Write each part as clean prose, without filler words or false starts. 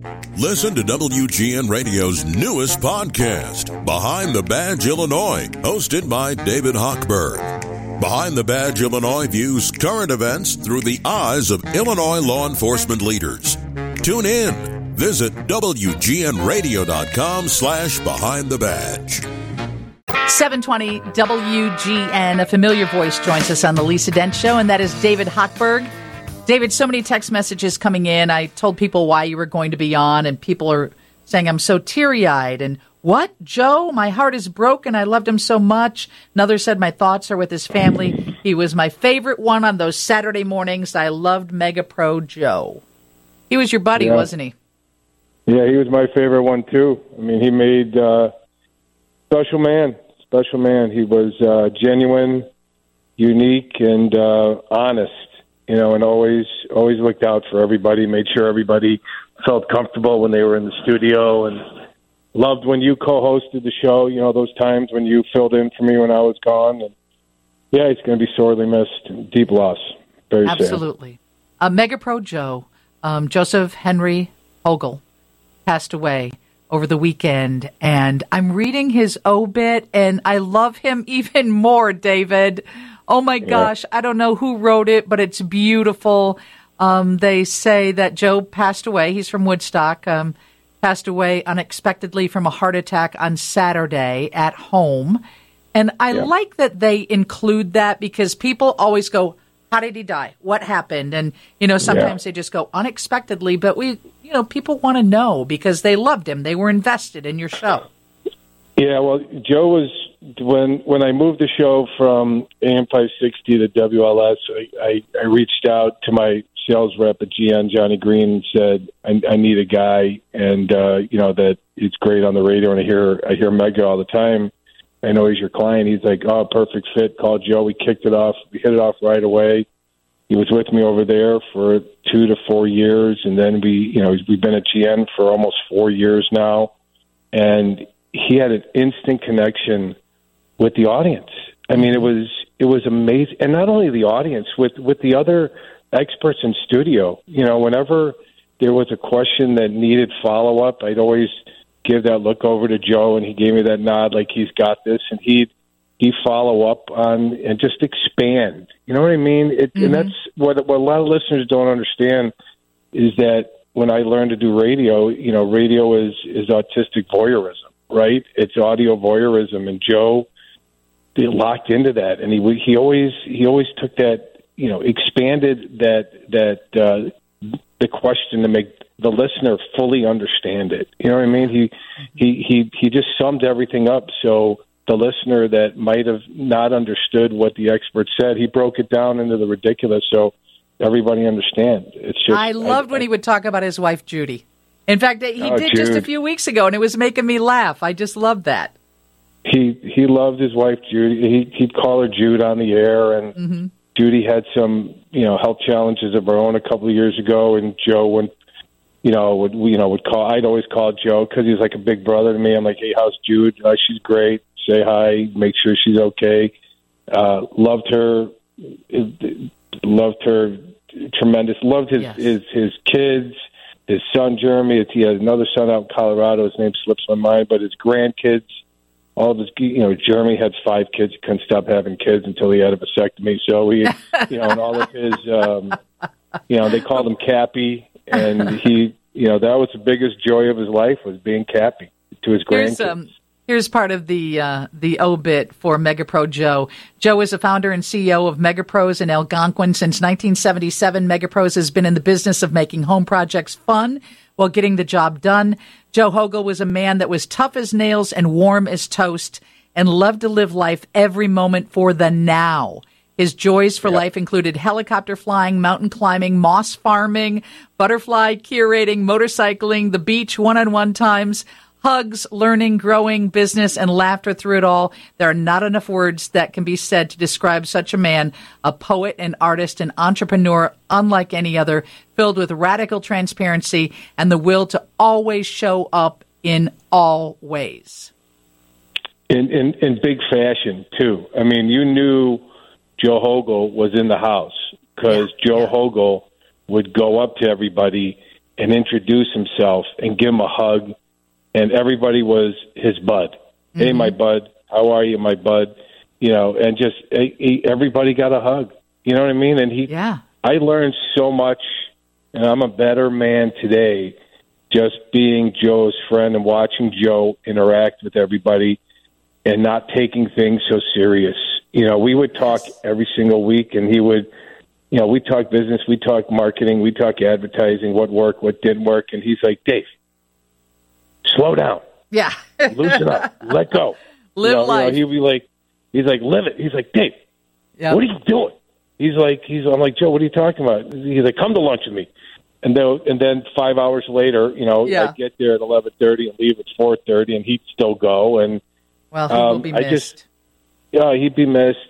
Listen to WGN Radio's newest podcast, Behind the Badge Illinois, hosted by David Hochberg. Behind the Badge Illinois views current events through the eyes of Illinois law enforcement leaders. Tune in. Visit WGNRadio.com/Behind the Badge. 720 WGN. A familiar voice joins us on the Lisa Dent Show, and that is David Hochberg. David, so many text messages coming in. I told people why you were going to be on, and people are saying I'm so teary-eyed. And what? Joe, my heart is broken. I loved him so much. Another said my thoughts are with his family. He was my favorite one on those Saturday mornings. I loved Mega Pro Joe. He was your buddy, wasn't he? Yeah, he was my favorite one, too. I mean, he made special man. He was genuine, unique, and honest. You know, and always looked out for everybody, made sure everybody felt comfortable when they were in the studio, and loved when you co-hosted the show, you know, those times when you filled in for me when I was gone. And yeah, he's going to be sorely missed. Deep loss. Very sad. Absolutely. Mega Pro Joe, Joseph Henry Hogel, passed away over the weekend, and I'm reading his obit, and I love him even more, David. Oh, my gosh. I don't know who wrote it, but it's beautiful. They say that Joe passed away. He's from Woodstock, passed away unexpectedly from a heart attack on Saturday at home. And I like that they include that, because people always go, how did he die? What happened? And, you know, sometimes they just go unexpectedly, but people want to know because they loved him. They were invested in your show. Yeah, well, Joe was, when I moved the show from AM 560 to WLS, I reached out to my sales rep at GN, Johnny Green, and said, I need a guy, and that it's great on the radio, and I hear Mega all the time. I know he's your client. He's like, oh, perfect fit. Call Joe. We kicked it off. We hit it off right away. He was with me over there for 2 to 4 years, and then we've been at GN for almost 4 years now, and he had an instant connection with the audience. I mean, it was amazing. And not only the audience, with the other experts in studio. You know, whenever there was a question that needed follow-up, I'd always give that look over to Joe, and he gave me that nod like he's got this, and he'd follow up on and just expand. You know what I mean? And that's what a lot of listeners don't understand, is that when I learned to do radio, radio is autistic voyeurism. Right? It's audio voyeurism, and Joe locked into that, and he always took that, expanded that the question to make the listener fully understand it. You know what I mean? He just summed everything up, so the listener that might have not understood what the expert said, he broke it down into the ridiculous, so everybody understands. It's just I loved when he would talk about his wife Judy. In fact, he did just a few weeks ago, and it was making me laugh. I just loved that. He loved his wife, Judy. He'd call her Jude on the air, and Judy had some, health challenges of her own a couple of years ago, and Joe would call. I'd always call Joe because he's like a big brother to me. I'm like, hey, how's Jude? She's great. Say hi. Make sure she's okay. Loved her tremendous. Loved his kids. His son, Jeremy, he has another son out in Colorado. His name slips my mind, but his grandkids, all of his, Jeremy had 5 kids. He couldn't stop having kids until he had a vasectomy. So he, and all of his, they called him Cappy, and he, that was the biggest joy of his life, was being Cappy to his grandkids. Here's part of the obit for Mega Pro Joe. Joe is a founder and CEO of MegaPros in Algonquin. Since 1977, MegaPros has been in the business of making home projects fun while getting the job done. Joe Hogel was a man that was tough as nails and warm as toast and loved to live life every moment for the now. His joys for life included helicopter flying, mountain climbing, moss farming, butterfly curating, motorcycling, the beach one-on-one times, hugs, learning, growing, business, and laughter through it all. There are not enough words that can be said to describe such a man, a poet, an artist, an entrepreneur unlike any other, filled with radical transparency and the will to always show up in all ways. In big fashion, too. I mean, you knew Joe Hogel was in the house because Joe Hogel would go up to everybody and introduce himself and give him a hug, and everybody was his bud. Mm-hmm. Hey, my bud, how are you, my bud? You know, and just everybody got a hug. You know what I mean? And I learned so much, and I'm a better man today just being Joe's friend and watching Joe interact with everybody and not taking things so serious. You know, we would talk every single week, and he would, you know, we talk business, we talk marketing, we talk advertising, what worked, what didn't work, and he's like, Dave, slow down. Yeah. Loosen up. Let go. Live life. He'd be like, he's like, live it. He's like, Dave, what are you doing? I'm like, Joe, what are you talking about? He's like, come to lunch with me. And then 5 hours later, you know, I'd get there at 11:30 and leave at 4:30, and he'd still go. And well, he will be missed. He'd be missed.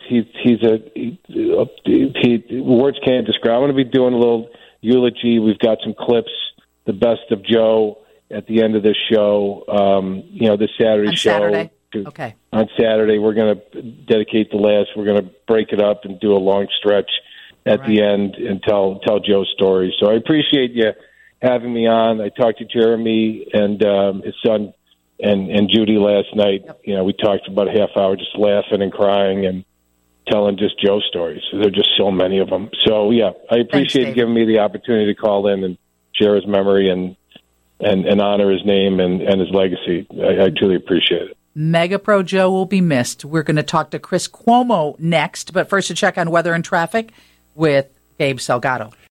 Words can't describe. I'm going to be doing a little eulogy. We've got some clips, the best of Joe, at the end of this show. You know, this Saturday show. Saturday. Okay. On Saturday, we're going to dedicate the last. We're going to break it up and do a long stretch at the end and tell Joe's story. So I appreciate you having me on. I talked to Jeremy and his son and Judy last night. Yep. You know, we talked for about a half hour just laughing and crying and telling just Joe stories. There are just so many of them. So, yeah, I appreciate you giving me the opportunity to call in and share his memory and honor his name and his legacy. I truly appreciate it. MegaPro Joe will be missed. We're going to talk to Chris Cuomo next, but first a check on weather and traffic with Gabe Salgado.